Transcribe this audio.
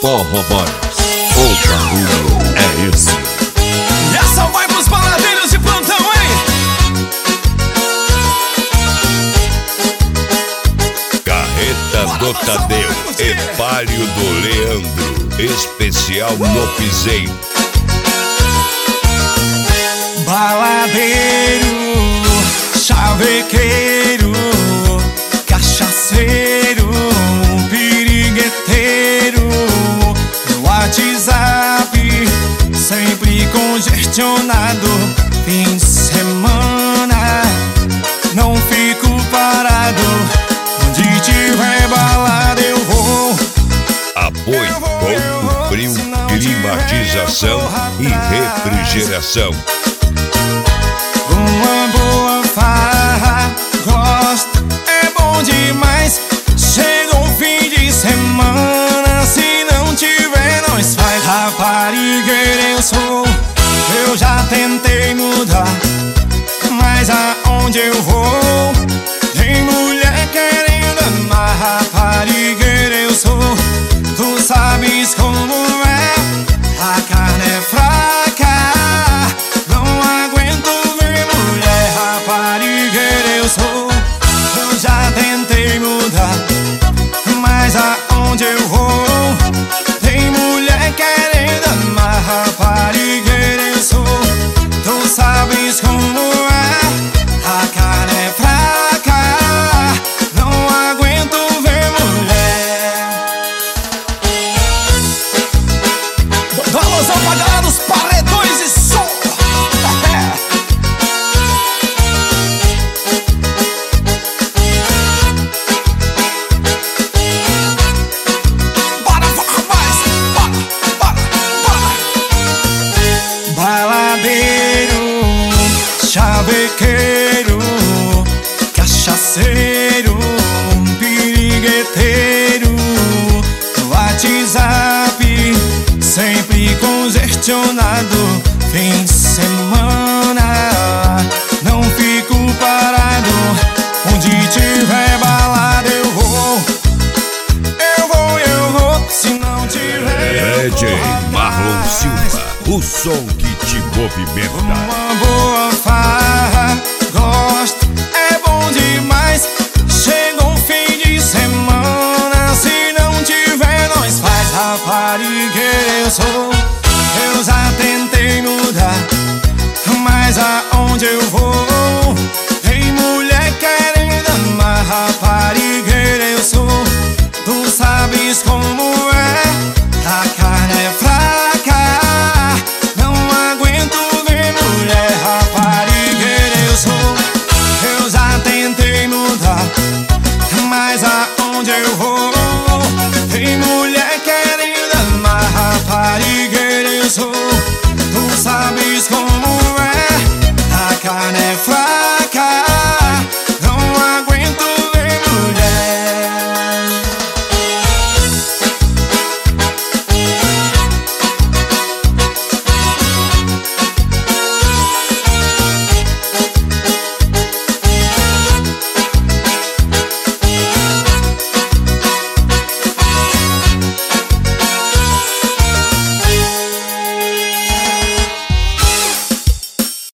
Forró Boys, o barulho é esse. E essa vai pros baladeiros de plantão, hein? Carreta do Tadeu e Palio do Leandro, especial no piseiro. Baladeiro, chavequeiro, cachaceiro, pirigueteiro, no WhatsApp sempre congestionado. Fim de semana não fico parado, onde tiver balada eu vou. Apoio Ponto Frio, climatização e refrigeração. Uma boa farra, gosto, é bom demais. Chega o fim de semana, se não tiver nós faz. Raparigueira eu sou, eu já tentei mudar, mas aonde eu vou tem mulher querendo amar. Raparigueira eu sou, tu sabes como é, a carne é fraca, não aguento ver mulher. Raparigueira eu sou, eu já tentei mudar, mas aonde eu vou tem mulher querendo amar. Raparigueira eu sou, tu sabes como é, a carne é fraca, não aguento ver mulher. Dá alusão pra galera dos paredões e som. Bora, rapaz, bora. Baladeiro, chavequeiro, cachaceiro, pirigueteiro, no WhatsApp sempre congestionado. Fim de semana não fico parado, onde tiver balada eu vou. Se não tiver DJ Marlon Silva, o som que te movimenta. uma boa farra, gosto, é bom demais. Chega o fim de semana, se não tiver nós faz. Raparigueira eu sou, eu já tentei mudar, mas aonde eu vou tem mulher querendo amar. Raparigueira eu sou, tu sabes como é, a carne é fraca, não aguento ver mulher. Raparigueira eu sou, eu já tentei mudar, mas aonde eu vou